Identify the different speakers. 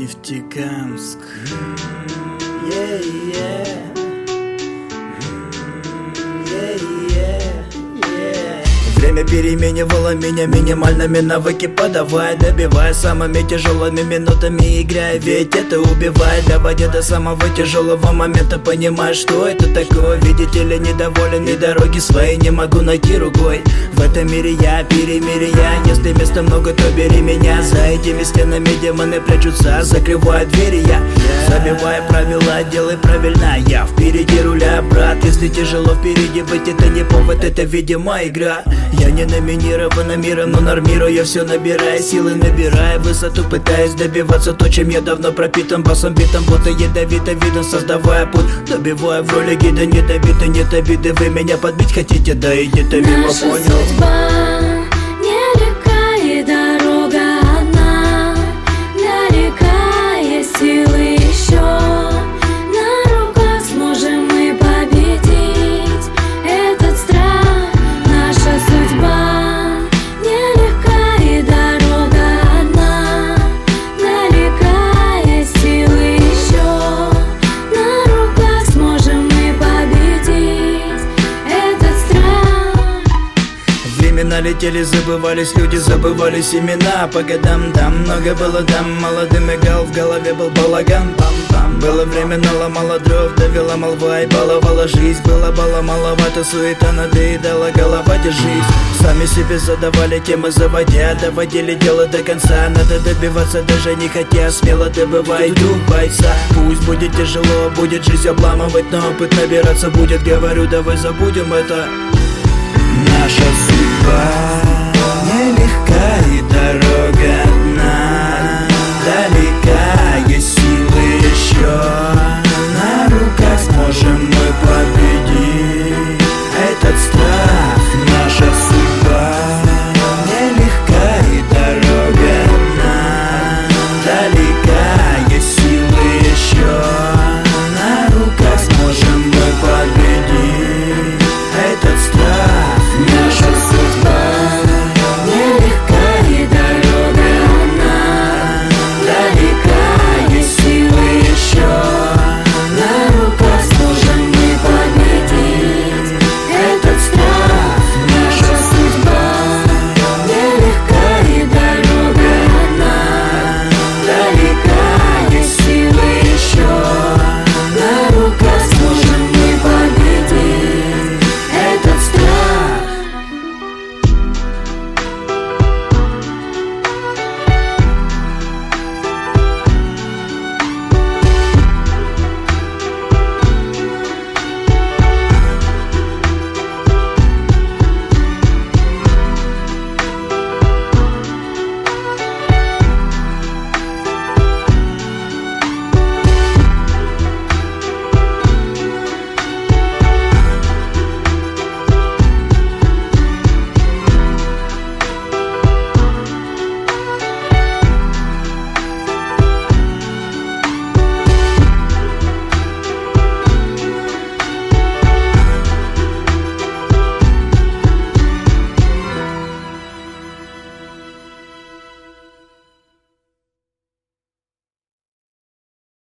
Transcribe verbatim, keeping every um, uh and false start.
Speaker 1: Нефтекамск. Yeah, yeah. Yeah, yeah, yeah. Время переменивало меня минимальными навыки подавая, добивая самыми тяжелыми минутами играя, ведь это убивает, доводя до самого тяжелого момента, понимая, что это такое. Видите ли, недоволен и дороги свои не могу найти рукой. В этом мире я перемирие, если места много, то бери меня. За этими стенами демоны прячутся, закрывая двери я, забивая правила, делай правильно. Я впереди руля, брат, если тяжело впереди быть, это не повод, это видимо игра. Я не номинирован миром, но нормирую все, набирая силы, набирая высоту, пытаясь добиваться то, чем я давно пропитан. Басом битом, будто ядовито видом, создавая путь, добивая в роли гида. Не добиты, нет обиды, вы меня подбить хотите, да идите мимо,
Speaker 2: Наша
Speaker 1: понял?
Speaker 2: Судьба нелегка и дорога одна, далека есть силы еще. На руках сможем мы победить этот страх. Наша судьба нелегка и дорога одна, далека есть силы еще. На руках сможем мы победить этот страх.
Speaker 1: Времена летели, забывались люди, забывались имена. По годам там много было дам, молодым играл, в голове был балаган. Пам-пам. Было время, наломала дров, довела молва и баловала жизнь. Было бала маловато, суета надоедала, голова держись. Сами себе задавали темы, заводя, доводили дело до конца. Надо добиваться, даже не хотя, смело добывай дух бойца. Пусть будет тяжело, будет жизнь обламывать, но опыт набираться будет. Говорю, давай забудем это. Наша